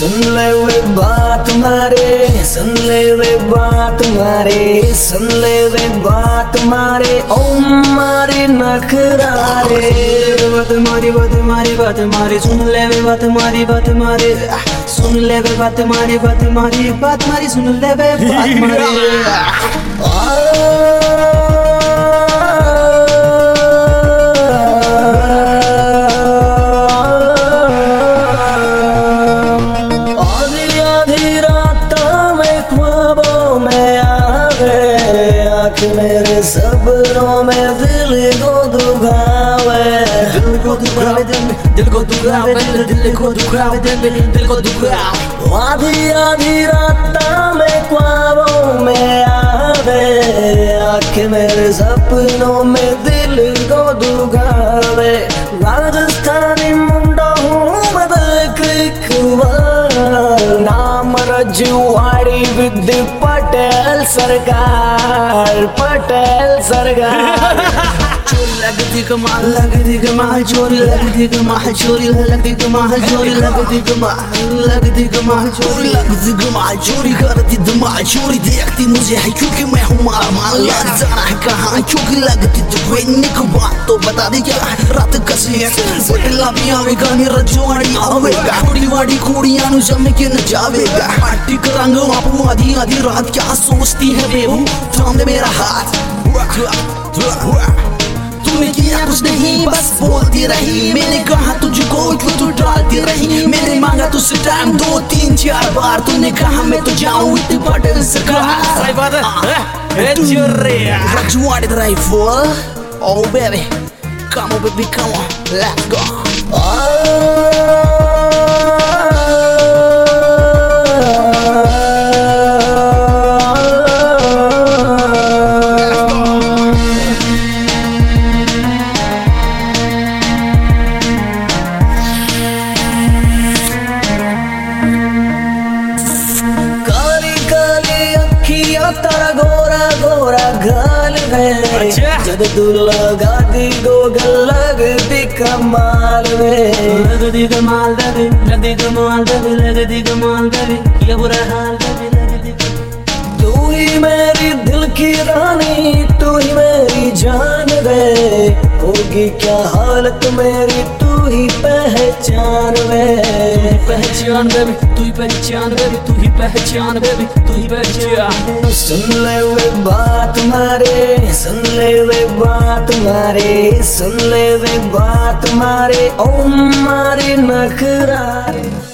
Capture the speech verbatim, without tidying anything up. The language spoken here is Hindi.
सुन ले वे बात मारे, सुन ले वे बात मारे, सुन ले वे बात मारे, ओ मारे नखरारे। बात मारी बात मारी बात मारी, सुन ले वे बात मारी बात मारी, सुन ले वे बात मारी बात मारी, बात मारी सुन ले वे बात मारी। मेरे सब्रों में दिल को दुखावे, दिल को दुखावे दिल दिल को दुखावे दिल दिल को दुखावे दिल दिल को दुखावे। आधी आधी रात में ख्वाबों में आवे, आँख मेरे सपनों में दिल को दुखावे। राजस्थानी मुंडा हूँ मैं नाम रजुआड़ी विद पटेल सरकार, पटेल सरकार। चोरी लगती कमाल लगती कमाल, चोरी लगती कमाल, चोरी लगती कमाल, चोरी लगती कमाल, लगती कमाल, चोरी लगती कमाल, चोरी करती धमाल, चोरी देखती मुझे है क्योंकि मैं हूँ मारा माल। यार जाना है कहाँ क्योंकि लगती तुझे निक बात तो बता दी क्या रात कसी है बटला भी आवेगा नी रजवाड़ी आवेगा, कुड़ी वाड़ी कुड़ियां नु जम के न जावेगा। माटी का रंग आपू आधी आधी रात क्या सोचती है बेबू, थाम दे मेरा हाथ। तूने किया कुछ नहीं बस बोलती रही, मैंने कहा तुझको क्यों तू डालती रही। मैंने मांगा तुझसे टाइम दो तीन चार बार, तूने कहा मैं तो जाऊं इतनी पटेल सरकार। सही बात है चोरी रजवाड़ी driver, oh baby come on baby come on let's go। तारा गोरा गोरा गाल में जब तू लगा दी गोगल लगती कमाल में, लगती कमाल दबी लगती कमाल दबी लगती कमाल दबी ये बुरा हाल दबी लगती। तू ही मेरी दिल की रानी, तू ही मेरी जान वे, होगी क्या हालत मेरी तू ही पहचान वे। पहचान बेबी तू ही पहचान बेबी तू ही पहचान बेबी तू ही पहचान। सुन ले वे बात मारे, सुन ले वे बात मारे, सुन ले वे बात मारे, ओ मारे नखरारे।